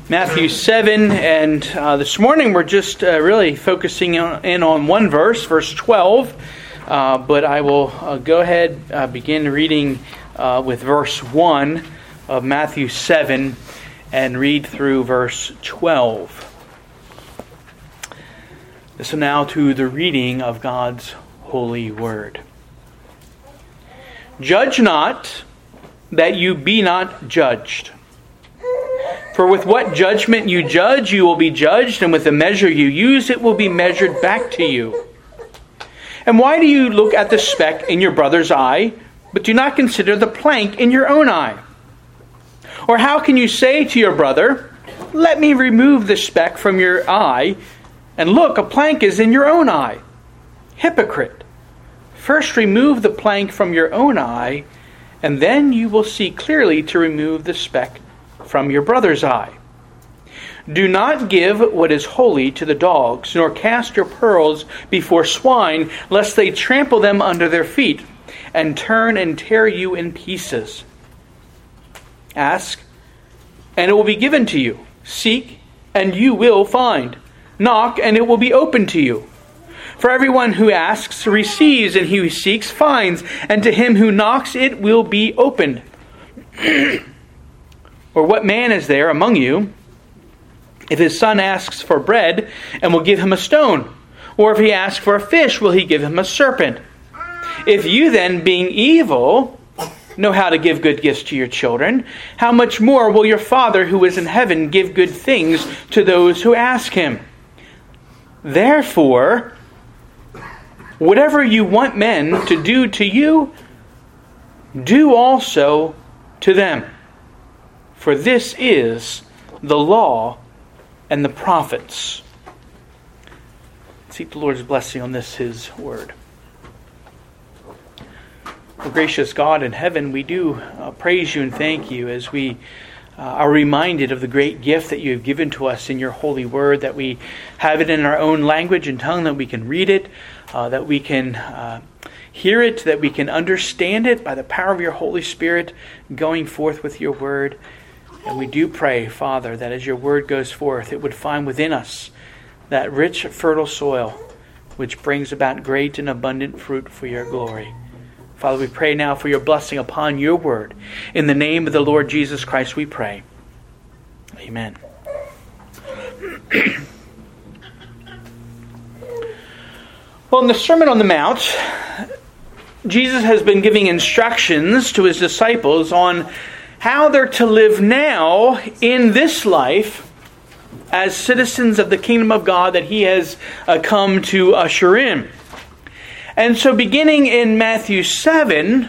Matthew 7, and this morning we're just really focusing in on one verse, verse 12, but I will go ahead begin reading with verse 1 of Matthew 7 and read through verse 12. Listen now to the reading of God's holy word. Judge not, that you be not judged. For with what judgment you judge, you will be judged, and with the measure you use, it will be measured back to you. And why do you look at the speck in your brother's eye, but do not consider the plank in your own eye? Or how can you say to your brother, let me remove the speck from your eye, and look, a plank is in your own eye? Hypocrite! First remove the plank from your own eye, and then you will see clearly to remove the speck from your brother's eye. Do not give what is holy to the dogs, nor cast your pearls before swine, lest they trample them under their feet, and turn and tear you in pieces. Ask, and it will be given to you. Seek, and you will find. Knock, and it will be opened to you. For everyone who asks receives, and he who seeks finds, and to him who knocks it will be opened. Or what man is there among you, if his son asks for bread, and will give him a stone? Or if he asks for a fish, will he give him a serpent? If you then, being evil, know how to give good gifts to your children, how much more will your Father who is in heaven give good things to those who ask him? Therefore, whatever you want men to do to you, do also to them. For this is the law and the prophets. Seek the Lord's blessing on this, His word. Oh, gracious God in heaven, we do praise you and thank you as we are reminded of the great gift that you have given to us in your holy word, that we have it in our own language and tongue, that we can read it, that we can hear it, that we can understand it by the power of your Holy Spirit going forth with your word. And we do pray, Father, that as your word goes forth, it would find within us that rich, fertile soil which brings about great and abundant fruit for your glory. Father, we pray now for your blessing upon your word. In the name of the Lord Jesus Christ we pray. Amen. Well, in the Sermon on the Mount, Jesus has been giving instructions to his disciples on how they're to live now in this life as citizens of the kingdom of God that he has come to usher in. And so beginning in Matthew 7,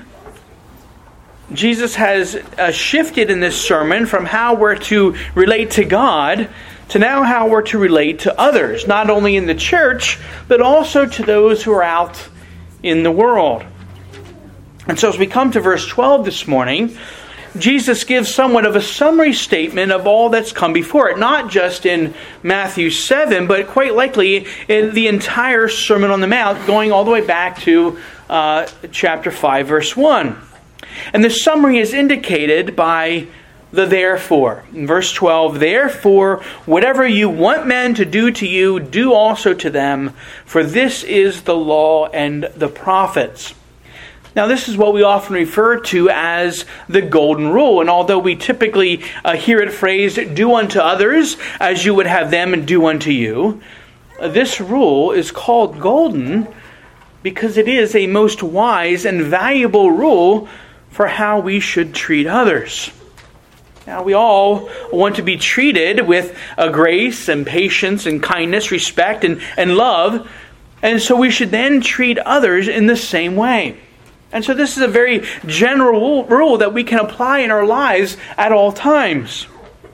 Jesus has shifted in this sermon from how we're to relate to God to now how we're to relate to others, not only in the church, but also to those who are out in the world. And so as we come to verse 12 this morning, Jesus gives somewhat of a summary statement of all that's come before it. Not just in Matthew 7, but quite likely in the entire Sermon on the Mount, going all the way back to chapter 5, verse 1. And the summary is indicated by the therefore. In verse 12, therefore, whatever you want men to do to you, do also to them, for this is the law and the prophets. Now, this is what we often refer to as the golden rule. And although we typically hear it phrased, do unto others as you would have them do unto you, this rule is called golden because it is a most wise and valuable rule for how we should treat others. Now, we all want to be treated with grace and patience and kindness, respect and love. And so we should then treat others in the same way. And so this is a very general rule that we can apply in our lives at all times.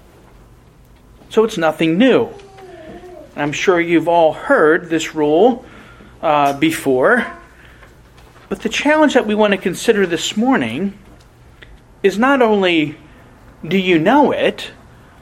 So it's nothing new. And I'm sure you've all heard this rule before. But the challenge that we want to consider this morning is not only do you know it,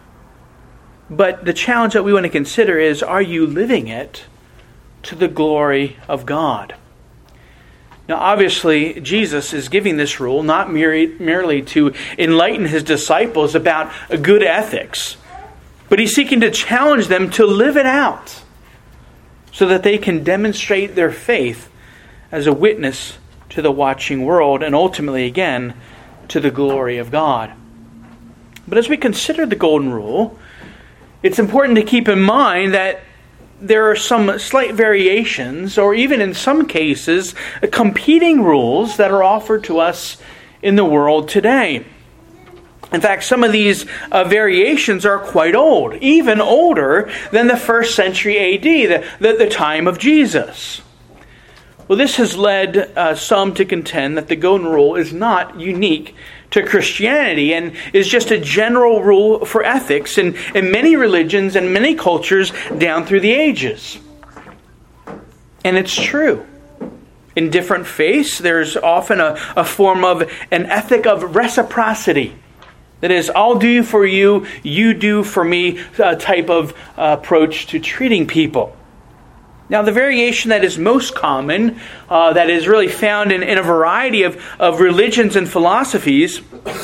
but the challenge that we want to consider is, are you living it to the glory of God? Now, obviously, Jesus is giving this rule not merely to enlighten his disciples about good ethics, But he's seeking to challenge them to live it out so that they can demonstrate their faith as a witness to the watching world and ultimately, again, to the glory of God. But as we consider the Golden Rule, it's important to keep in mind that there are some slight variations, or even in some cases, competing rules that are offered to us in the world today. In fact, some of these variations are quite old, even older than the 1st century AD, the time of Jesus. Well, this has led some to contend that the Golden Rule is not unique to Christianity and is just a general rule for ethics in many religions and many cultures down through the ages. And it's true. In different faiths, there's often a form of an ethic of reciprocity. That is, I'll do for you, you do for me type of approach to treating people. Now, the variation that is most common, that is really found in a variety of religions and philosophies,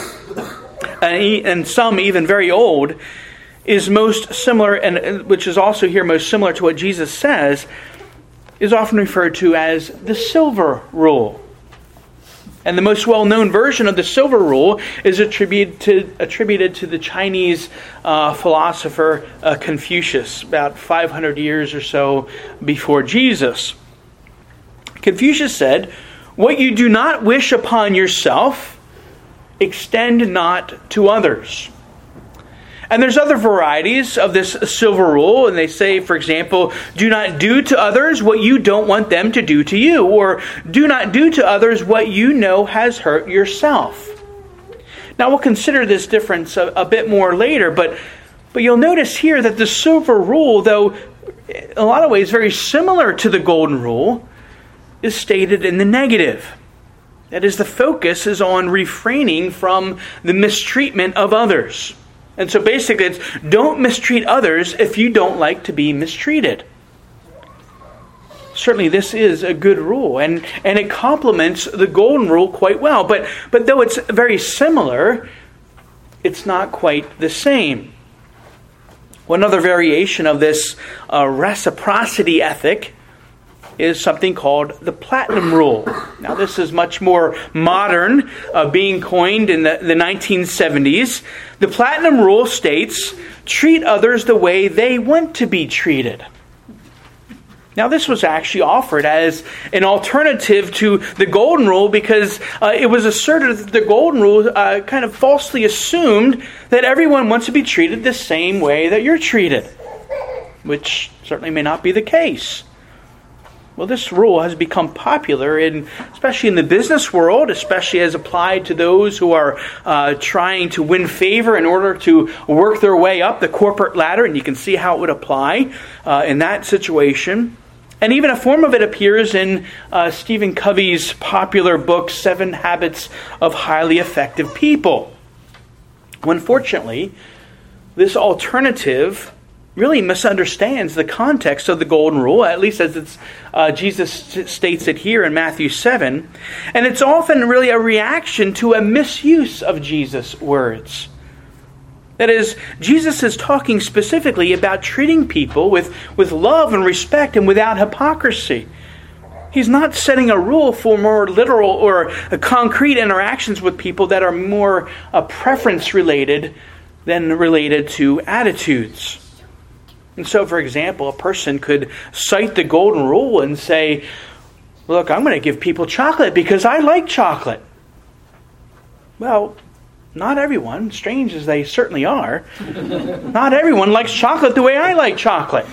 and some even very old, is most similar, and which is also here most similar to what Jesus says, is often referred to as the Silver Rule. And the most well-known version of the Silver Rule is attributed to the Chinese philosopher Confucius, about 500 years or so before Jesus. Confucius said, "What you do not wish upon yourself, extend not to others." And there's other varieties of this Silver Rule, and they say, for example, do not do to others what you don't want them to do to you, or do not do to others what you know has hurt yourself. Now, we'll consider this difference a bit more later, but you'll notice here that the Silver Rule, though in a lot of ways very similar to the Golden Rule, is stated in the negative. That is, the focus is on refraining from the mistreatment of others. And so basically it's, don't mistreat others if you don't like to be mistreated. Certainly this is a good rule, and it complements the Golden Rule quite well. But though it's very similar, it's not quite the same. One other variation of this reciprocity ethic is something called the Platinum Rule. Now, this is much more modern, being coined in the 1970s. The Platinum Rule states, treat others the way they want to be treated. Now, this was actually offered as an alternative to the Golden Rule because it was asserted that the Golden Rule kind of falsely assumed that everyone wants to be treated the same way that you're treated, which certainly may not be the case. Well, this rule has become popular, especially in the business world, especially as applied to those who are trying to win favor in order to work their way up the corporate ladder, and you can see how it would apply in that situation. And even a form of it appears in Stephen Covey's popular book, 7 Habits of Highly Effective People. Unfortunately, this alternative really misunderstands the context of the Golden Rule, at least as Jesus states it here in Matthew 7. And it's often really a reaction to a misuse of Jesus' words. That is, Jesus is talking specifically about treating people with love and respect and without hypocrisy. He's not setting a rule for more literal or concrete interactions with people that are more preference-related than related to attitudes. And so, for example, a person could cite the Golden Rule and say, look, I'm going to give people chocolate because I like chocolate. Well, not everyone, strange as they certainly are, not everyone likes chocolate the way I like chocolate.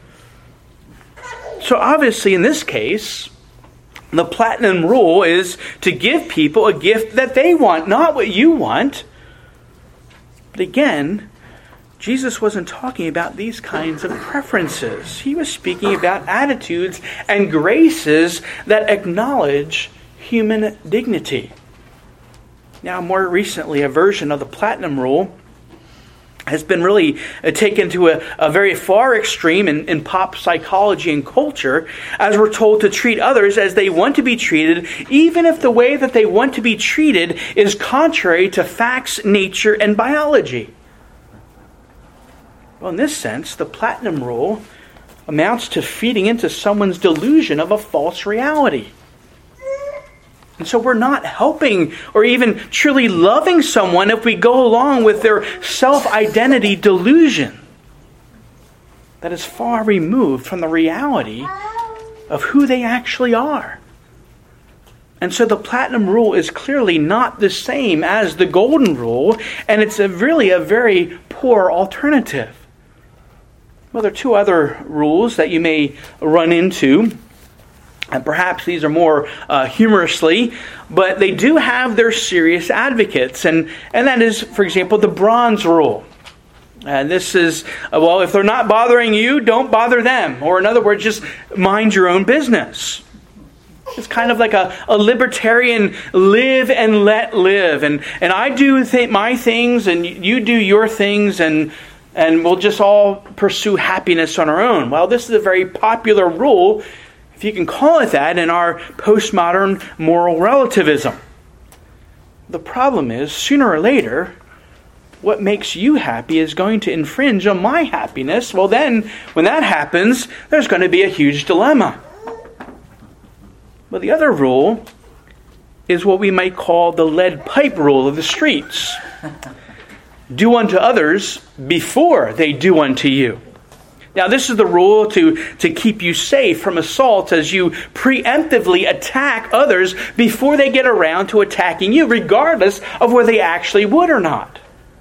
So obviously in this case, the Platinum Rule is to give people a gift that they want, not what you want. But again, Jesus wasn't talking about these kinds of preferences. He was speaking about attitudes and graces that acknowledge human dignity. Now, more recently, a version of the Platinum Rule has been really taken to a very far extreme in pop psychology and culture, as we're told to treat others as they want to be treated, even if the way that they want to be treated is contrary to facts, nature, and biology. Well, in this sense, the platinum rule amounts to feeding into someone's delusion of a false reality. And so we're not helping or even truly loving someone if we go along with their self-identity delusion that is far removed from the reality of who they actually are. And so the platinum rule is clearly not the same as the golden rule, and it's really a very poor alternative. Well, there are two other rules that you may run into, and perhaps these are more humorously, but they do have their serious advocates. And that is, for example, the bronze rule. And this is, well, if they're not bothering you, don't bother them. Or in other words, just mind your own business. It's kind of like a libertarian live and let live. And I do my things and you do your things and we'll just all pursue happiness on our own. Well, this is a very popular rule, if you can call it that, in our postmodern moral relativism. The problem is, sooner or later, what makes you happy is going to infringe on my happiness. Well then, when that happens, there's going to be a huge dilemma. But the other rule is what we might call the lead pipe rule of the streets. Do unto others before they do unto you. Now, this is the rule to keep you safe from assaults as you preemptively attack others before they get around to attacking you, regardless of whether they actually would or not.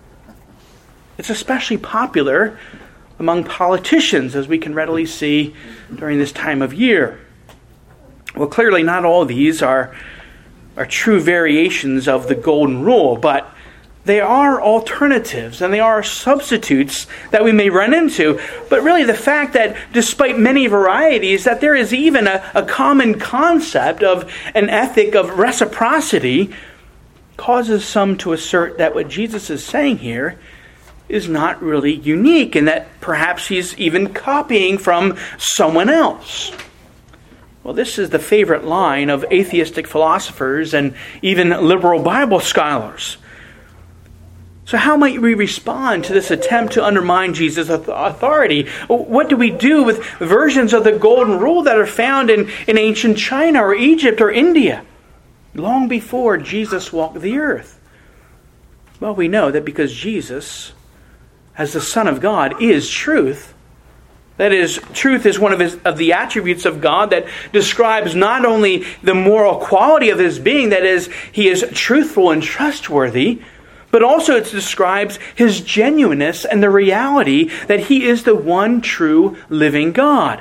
It's especially popular among politicians, as we can readily see during this time of year. Well, clearly not all of these are true variations of the golden rule, but they are alternatives and they are substitutes that we may run into. But really the fact that despite many varieties, that there is even a common concept of an ethic of reciprocity causes some to assert that what Jesus is saying here is not really unique and that perhaps he's even copying from someone else. Well, this is the favorite line of atheistic philosophers and even liberal Bible scholars. So how might we respond to this attempt to undermine Jesus' authority? What do we do with versions of the golden rule that are found in ancient China or Egypt or India, long before Jesus walked the earth? Well, we know that because Jesus, as the Son of God, is truth. That is, truth is one of the attributes of God that describes not only the moral quality of his being, that is, he is truthful and trustworthy, but also it describes his genuineness and the reality that he is the one true living God.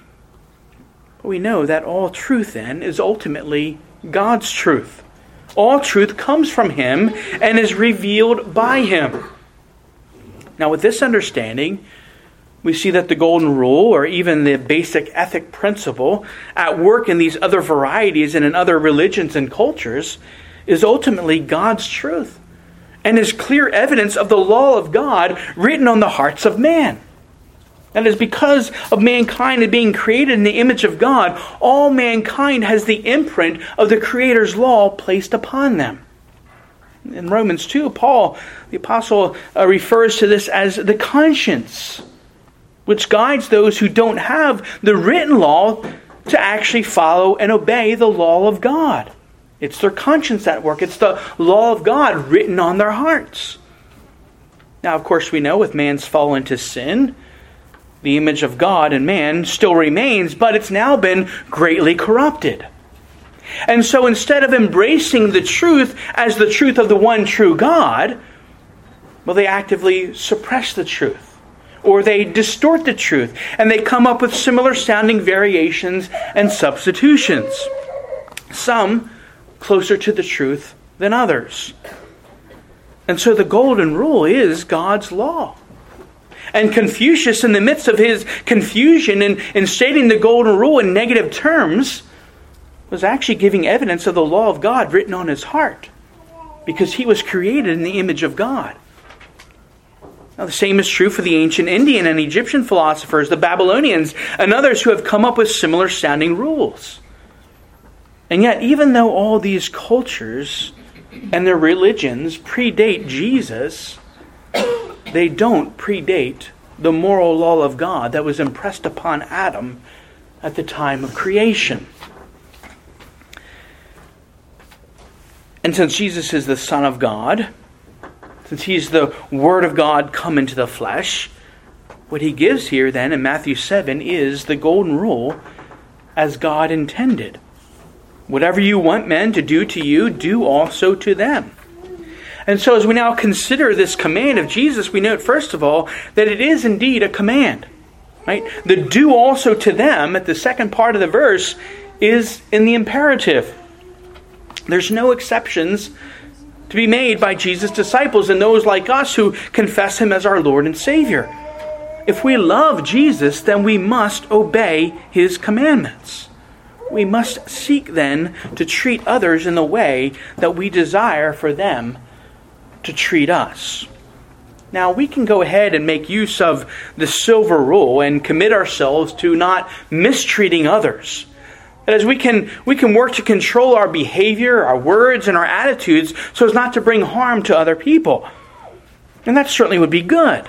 But we know that all truth then is ultimately God's truth. All truth comes from him and is revealed by him. Now with this understanding, we see that the golden rule, or even the basic ethic principle at work in these other varieties and in other religions and cultures, is ultimately God's truth and is clear evidence of the law of God written on the hearts of man. That is, because of mankind and being created in the image of God, all mankind has the imprint of the Creator's law placed upon them. In Romans 2, Paul, the apostle, refers to this as the conscience, which guides those who don't have the written law to actually follow and obey the law of God. It's their conscience at work. It's the law of God written on their hearts. Now, of course, we know with man's fall into sin, the image of God in man still remains, but it's now been greatly corrupted. And so instead of embracing the truth as the truth of the one true God, well, they actively suppress the truth, or they distort the truth, and they come up with similar sounding variations and substitutions. Some closer to the truth than others. And so the golden rule is God's law. And Confucius, in the midst of his confusion in stating the golden rule in negative terms, was actually giving evidence of the law of God written on his heart, because he was created in the image of God. Now, the same is true for the ancient Indian and Egyptian philosophers, the Babylonians, and others who have come up with similar sounding rules. And yet, even though all these cultures and their religions predate Jesus, they don't predate the moral law of God that was impressed upon Adam at the time of creation. And since Jesus is the Son of God, since He's the Word of God come into the flesh, what He gives here then in Matthew 7 is the golden rule as God intended. Whatever you want men to do to you, do also to them. And so as we now consider this command of Jesus, we note first of all that it is indeed a command. Right? The do also to them at the second part of the verse is in the imperative. There's no exceptions to be made by Jesus' disciples and those like us who confess Him as our Lord and Savior. If we love Jesus, then we must obey His commandments. We must seek then to treat others in the way that we desire for them to treat us. Now, we can go ahead and make use of the silver rule and commit ourselves to not mistreating others. That is, we can work to control our behavior, our words, and our attitudes so as not to bring harm to other people. And that certainly would be good.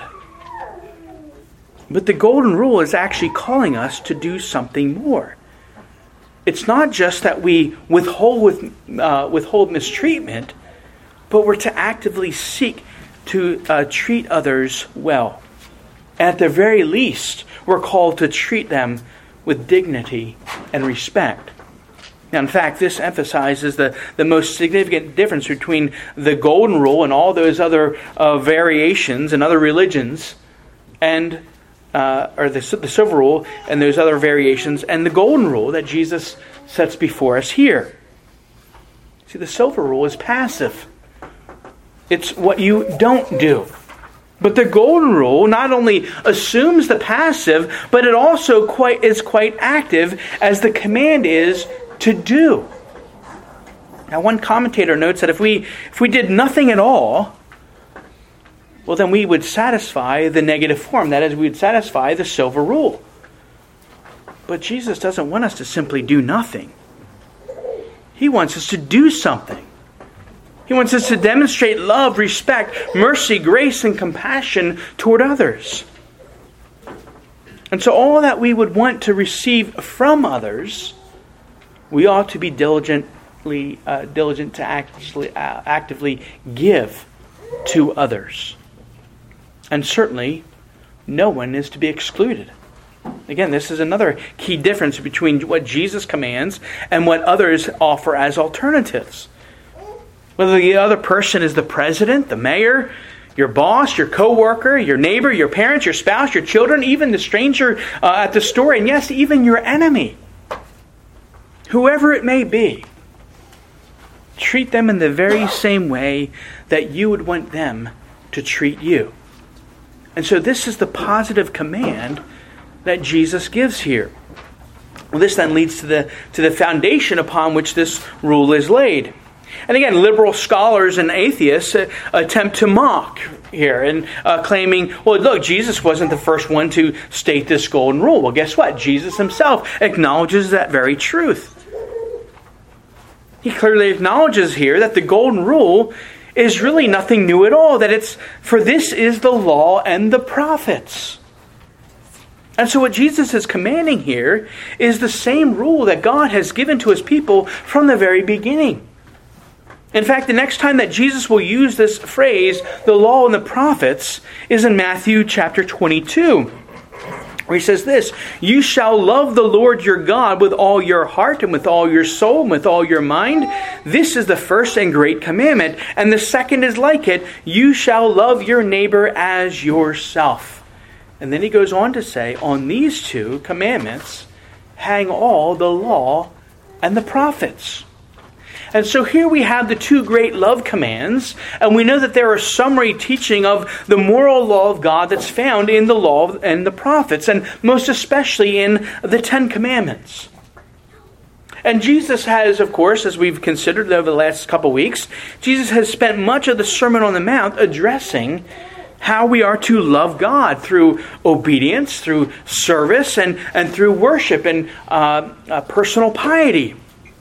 But the golden rule is actually calling us to do something more. It's not just that we withhold mistreatment, but we're to actively seek to treat others well. And at the very least, we're called to treat them with dignity and respect. Now, in fact, this emphasizes the most significant difference between the golden rule and all those other variations and other religions, and or the silver rule and those other variations, and the golden rule that Jesus sets before us here. See, the silver rule is passive. It's what you don't do. But the golden rule not only assumes the passive, but it also is quite active, as the command is to do. Now, one commentator notes that if we did nothing at all, well, then we would satisfy the negative form. That is, we would satisfy the silver rule. But Jesus doesn't want us to simply do nothing. He wants us to do something. He wants us to demonstrate love, respect, mercy, grace, and compassion toward others. And so all that we would want to receive from others, we ought to be diligent to actively give to others. And certainly, no one is to be excluded. Again, this is another key difference between what Jesus commands and what others offer as alternatives. Whether the other person is the president, the mayor, your boss, your co-worker, your neighbor, your parents, your spouse, your children, even the stranger at the store, and yes, even your enemy. Whoever it may be, treat them in the very same way that you would want them to treat you. And so this is the positive command that Jesus gives here. Well, this then leads to the foundation upon which this rule is laid. And again, liberal scholars and atheists attempt to mock here and claiming, well, look, Jesus wasn't the first one to state this golden rule. Well, guess what? Jesus himself acknowledges that very truth. He clearly acknowledges here that the golden rule is really nothing new at all, that for this is the law and the prophets. And so what Jesus is commanding here is the same rule that God has given to His people from the very beginning. In fact, the next time that Jesus will use this phrase, the law and the prophets, is in Matthew chapter 22, where He says this, "You shall love the Lord your God with all your heart and with all your soul and with all your mind. This is the first and great commandment. And the second is like it, you shall love your neighbor as yourself." And then He goes on to say, on these two commandments hang all the law and the prophets. And so here we have the two great love commands, and we know that there are summary teaching of the moral law of God that's found in the law and the prophets, and most especially in the Ten Commandments. And Jesus has, of course, as we've considered over the last couple weeks, Jesus has spent much of the Sermon on the Mount addressing how we are to love God through obedience, through service, and through worship and personal piety.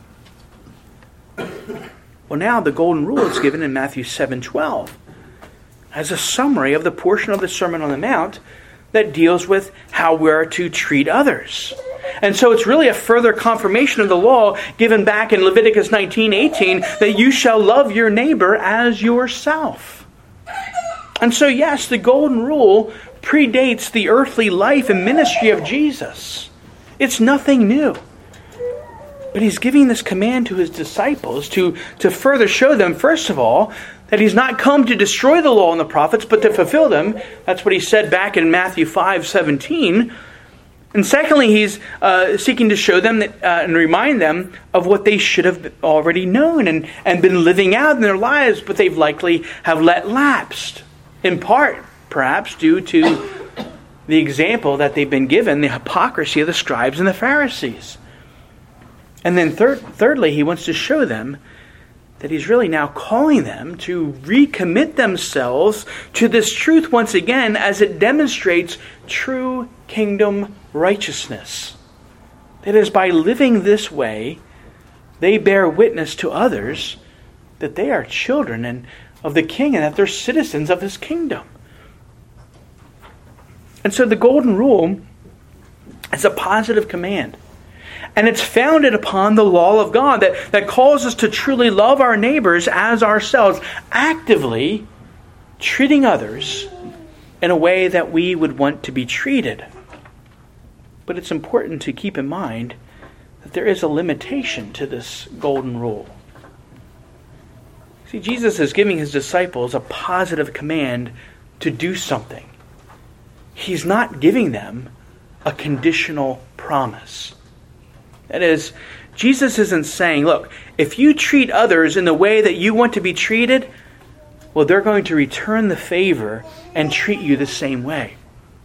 Well, now the golden rule is given in Matthew 7:12 as a summary of the portion of the Sermon on the Mount that deals with how we're to treat others. And so it's really a further confirmation of the law given back in Leviticus 19:18 that you shall love your neighbor as yourself. And so yes, the golden rule predates the earthly life and ministry of Jesus. It's nothing new. But he's giving this command to his disciples to further show them, first of all, that he's not come to destroy the law and the prophets, but to fulfill them. That's what he said back in Matthew 5:17. And secondly, he's seeking to show them that, and remind them of what they should have already known and been living out in their lives, but they've likely have let lapsed, in part, perhaps, due to the example that they've been given, the hypocrisy of the scribes and the Pharisees. And then thirdly, he wants to show them that he's really now calling them to recommit themselves to this truth once again as it demonstrates true kingdom righteousness. That is, by living this way, they bear witness to others that they are children of the King and that they're citizens of his kingdom. And so the golden rule is a positive command. And it's founded upon the law of God that calls us to truly love our neighbors as ourselves, actively treating others in a way that we would want to be treated. But it's important to keep in mind that there is a limitation to this golden rule. See, Jesus is giving his disciples a positive command to do something. He's not giving them a conditional promise. That is, Jesus isn't saying, look, if you treat others in the way that you want to be treated, well, they're going to return the favor and treat you the same way.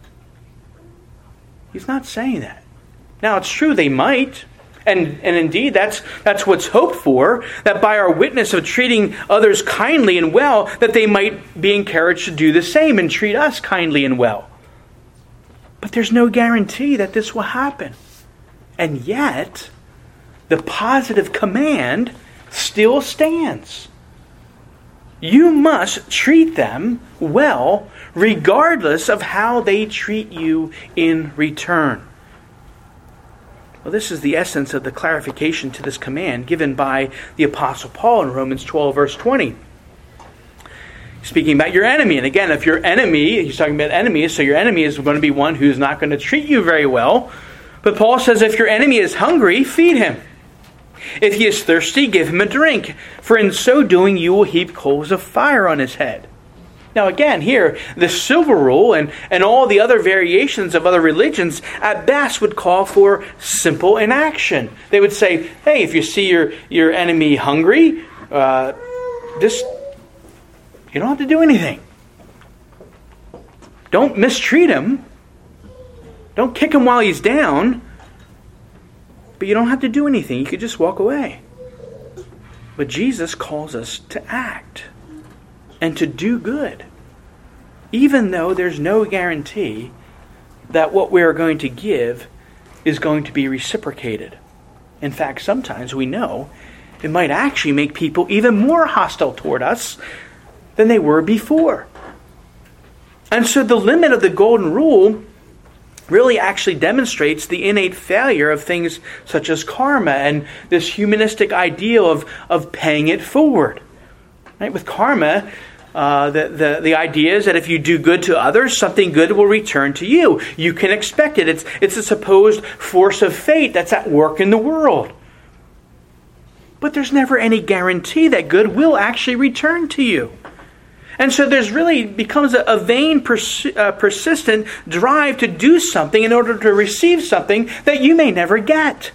He's not saying that. Now, it's true they might, and indeed that's what's hoped for, that by our witness of treating others kindly and well, that they might be encouraged to do the same and treat us kindly and well. But there's no guarantee that this will happen. And yet, the positive command still stands. You must treat them well, regardless of how they treat you in return. Well, this is the essence of the clarification to this command given by the Apostle Paul in Romans 12, verse 20. Speaking about your enemy. And again, if your enemy, he's talking about enemies, so your enemy is going to be one who's not going to treat you very well. But Paul says, if your enemy is hungry, feed him. If he is thirsty, give him a drink. For in so doing, you will heap coals of fire on his head. Now again, here, the silver rule and all the other variations of other religions, at best would call for simple inaction. They would say, hey, if you see your enemy hungry, just, you don't have to do anything. Don't mistreat him. Don't kick him while he's down, but you don't have to do anything. You could just walk away. But Jesus calls us to act and to do good, even though there's no guarantee that what we are going to give is going to be reciprocated. In fact, sometimes we know it might actually make people even more hostile toward us than they were before. And so the limit of the golden rule really actually demonstrates the innate failure of things such as karma and this humanistic ideal of paying it forward. Right? With karma, the idea is that if you do good to others, something good will return to you. You can expect it. It's a supposed force of fate that's at work in the world. But there's never any guarantee that good will actually return to you. And so there's really becomes a vain, persistent drive to do something in order to receive something that you may never get.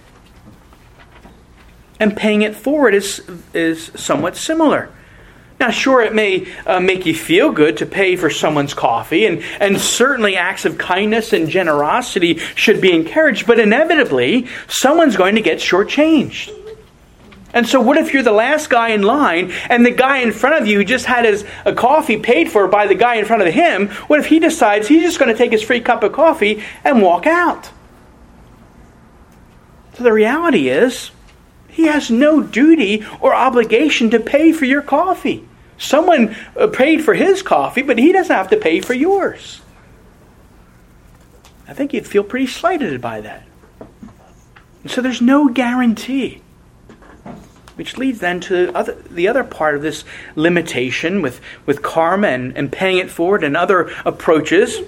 And paying it forward is somewhat similar. Now, sure, it may make you feel good to pay for someone's coffee, and certainly acts of kindness and generosity should be encouraged, but inevitably, someone's going to get shortchanged. And so what if you're the last guy in line and the guy in front of you just had a coffee paid for by the guy in front of him? What if he decides he's just going to take his free cup of coffee and walk out? So the reality is, he has no duty or obligation to pay for your coffee. Someone paid for his coffee, but he doesn't have to pay for yours. I think you'd feel pretty slighted by that. And so there's no guarantee. Which leads then to the other part of this limitation with karma and paying it forward and other approaches,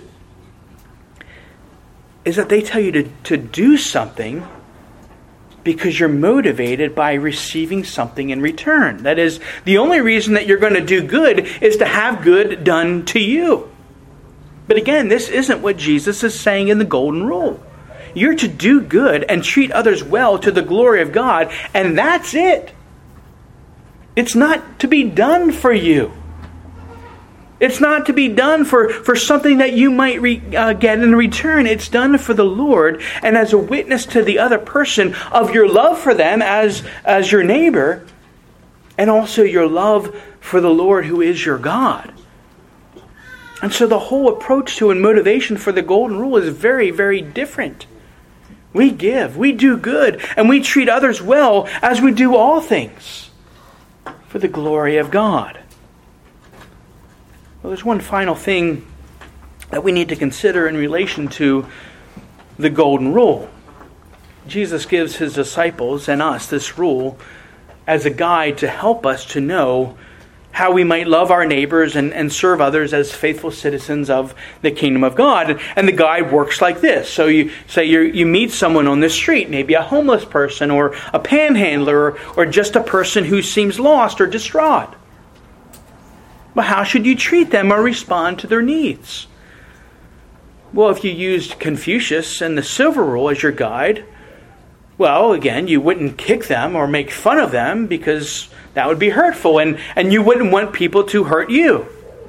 is that they tell you to do something because you're motivated by receiving something in return. That is, the only reason that you're going to do good is to have good done to you. But again, this isn't what Jesus is saying in the Golden Rule. You're to do good and treat others well to the glory of God, and that's it. It's not to be done for you. It's not to be done for something that you might get in return. It's done for the Lord and as a witness to the other person of your love for them as your neighbor, and also your love for the Lord who is your God. And so the whole approach to and motivation for the Golden Rule is very, very different. We give, we do good, and we treat others well as we do all things for the glory of God. Well, there's one final thing that we need to consider in relation to the Golden Rule. Jesus gives his disciples and us this rule as a guide to help us to know how we might love our neighbors and serve others as faithful citizens of the kingdom of God. And the guide works like this. So you say you meet someone on the street, maybe a homeless person or a panhandler or just a person who seems lost or distraught. Well, how should you treat them or respond to their needs? Well, if you used Confucius and the Silver Rule as your guide, well, again, you wouldn't kick them or make fun of them because that would be hurtful, and you wouldn't want people to hurt you.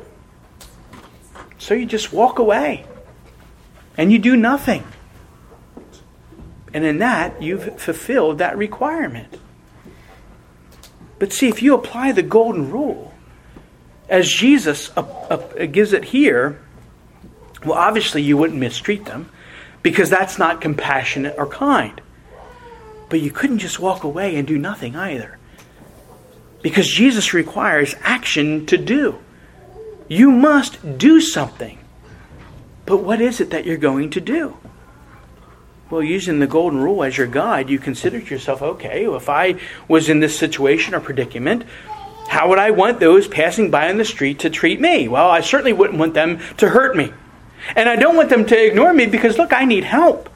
So you just walk away and you do nothing. And in that, you've fulfilled that requirement. But see, if you apply the Golden Rule as Jesus gives it here, well, obviously you wouldn't mistreat them because that's not compassionate or kind. But you couldn't just walk away and do nothing either. Because Jesus requires action to do. You must do something. But what is it that you're going to do? Well, using the Golden Rule as your guide, you consider to yourself, okay, well, if I was in this situation or predicament, how would I want those passing by on the street to treat me? Well, I certainly wouldn't want them to hurt me. And I don't want them to ignore me because, look, I need help.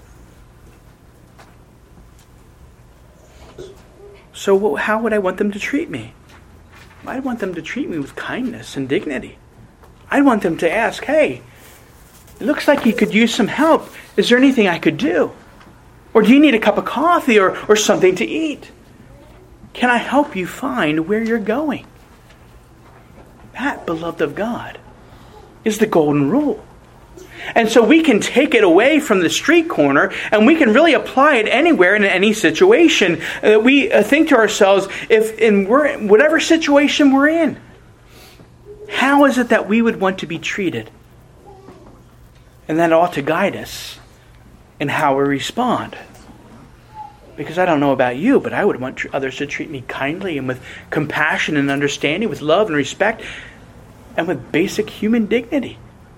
So how would I want them to treat me? I'd want them to treat me with kindness and dignity. I'd want them to ask, hey, it looks like you could use some help. Is there anything I could do? Or do you need a cup of coffee or something to eat? Can I help you find where you're going? That, beloved of God, is the Golden Rule. And so we can take it away from the street corner and we can really apply it anywhere in any situation. We think to ourselves, if in whatever situation we're in, how is it that we would want to be treated? And that ought to guide us in how we respond. Because I don't know about you, but I would want others to treat me kindly and with compassion and understanding, with love and respect, and with basic human dignity.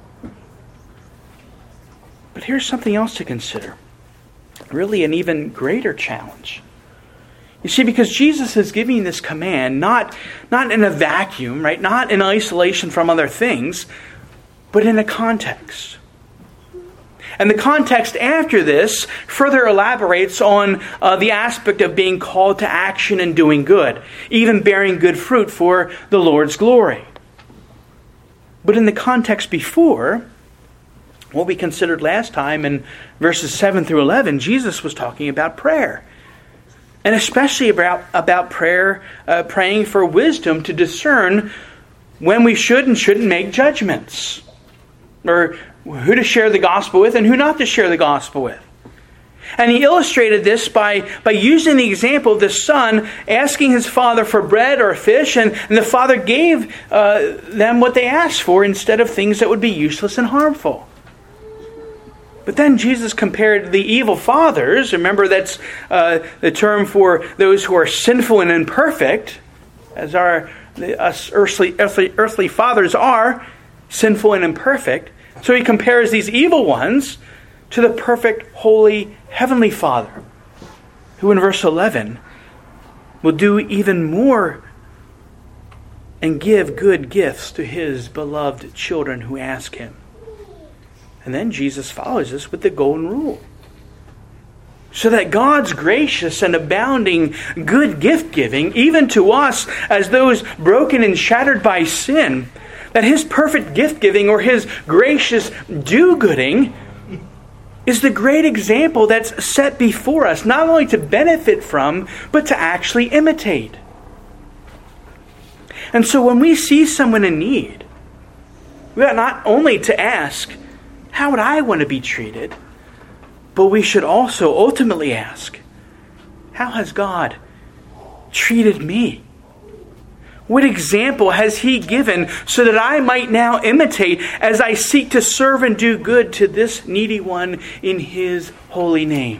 But here's something else to consider. Really an even greater challenge. You see, because Jesus is giving this command not in a vacuum, right? Not in isolation from other things, but in a context. And the context after this further elaborates on the aspect of being called to action and doing good, even bearing good fruit for the Lord's glory. But in the context before, what we considered last time in verses 7 through 11, Jesus was talking about prayer. And especially about prayer, praying for wisdom to discern when we should and shouldn't make judgments. Or who to share the gospel with and who not to share the gospel with. And he illustrated this by using the example of the son asking his father for bread or fish, and the father gave them what they asked for instead of things that would be useless and harmful. But then Jesus compared the evil fathers, remember that's the term for those who are sinful and imperfect, as us earthly fathers are sinful and imperfect. So he compares these evil ones to the perfect, holy, heavenly Father, who in verse 11 will do even more and give good gifts to his beloved children who ask him. And then Jesus follows us with the golden rule. So that God's gracious and abounding good gift giving, even to us as those broken and shattered by sin, that his perfect gift giving or his gracious do-gooding is the great example that's set before us, not only to benefit from, but to actually imitate. And so when we see someone in need, we ought not only to ask, how would I want to be treated? But we should also ultimately ask, how has God treated me? What example has he given so that I might now imitate as I seek to serve and do good to this needy one in his holy name?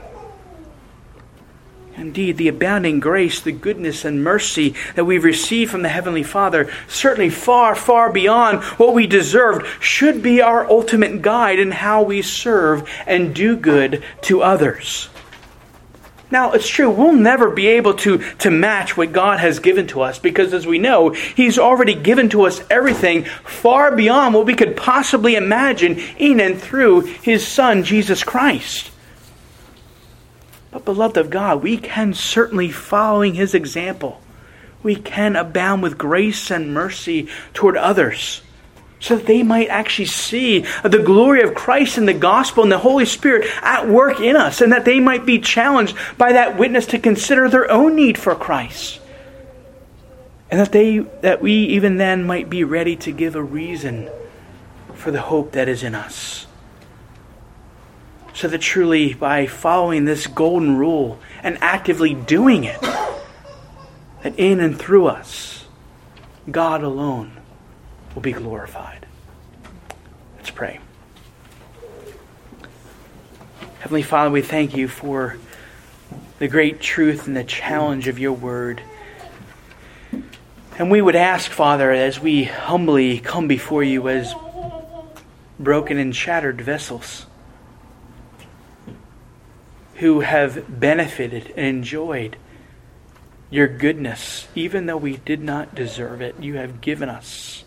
Indeed, the abounding grace, the goodness and mercy that we've received from the Heavenly Father, certainly far, far beyond what we deserved, should be our ultimate guide in how we serve and do good to others. Now, it's true, we'll never be able to match what God has given to us because, as we know, he's already given to us everything far beyond what we could possibly imagine in and through his Son, Jesus Christ. But beloved of God, we can certainly, following his example, we can abound with grace and mercy toward others so that they might actually see the glory of Christ and the gospel and the Holy Spirit at work in us, and that they might be challenged by that witness to consider their own need for Christ. And that we even then might be ready to give a reason for the hope that is in us. So that truly, by following this golden rule and actively doing it, that in and through us, God alone will be glorified. Let's pray. Heavenly Father, we thank you for the great truth and the challenge of your word. And we would ask, Father, as we humbly come before you as broken and shattered vessels, who have benefited and enjoyed your goodness, even though we did not deserve it. You have given us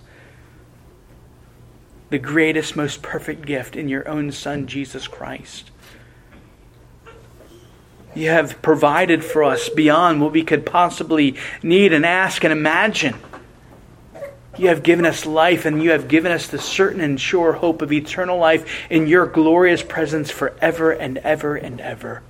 the greatest, most perfect gift in your own Son, Jesus Christ. You have provided for us beyond what we could possibly need and ask and imagine. You have given us life, and you have given us the certain and sure hope of eternal life in your glorious presence forever and ever and ever.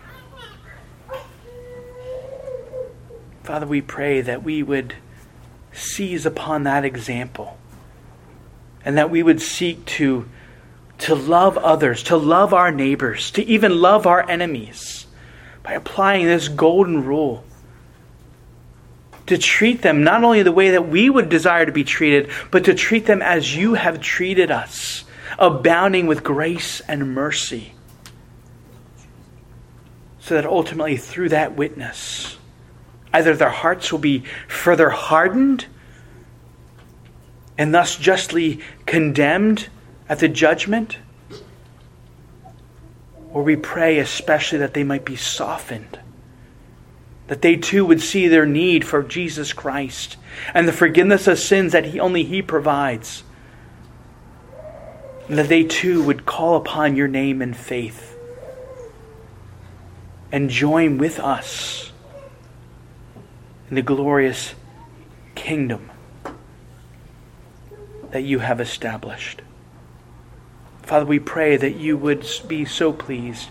Father, we pray that we would seize upon that example, and that we would seek to love others, to love our neighbors, to even love our enemies by applying this golden rule. To treat them not only the way that we would desire to be treated, but to treat them as you have treated us, abounding with grace and mercy. So that ultimately through that witness, either their hearts will be further hardened and thus justly condemned at the judgment, or we pray especially that they might be softened, that they too would see their need for Jesus Christ and the forgiveness of sins that only he provides, and that they too would call upon your name in faith and join with us in the glorious kingdom that you have established. Father, we pray that you would be so pleased,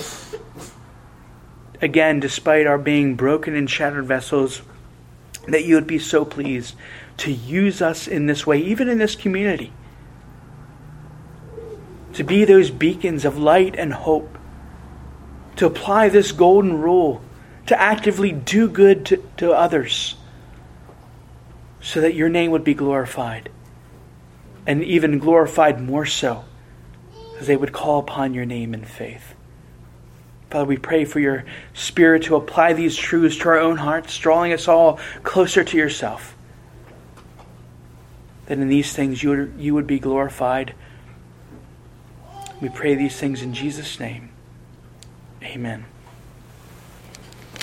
again, despite our being broken and shattered vessels, that you would be so pleased to use us in this way, even in this community, to be those beacons of light and hope, to apply this golden rule, to actively do good to others, so that your name would be glorified, and even glorified more so as they would call upon your name in faith. Father, we pray for your Spirit to apply these truths to our own hearts, drawing us all closer to yourself. That in these things you would be glorified, We pray these things in Jesus' name. Amen.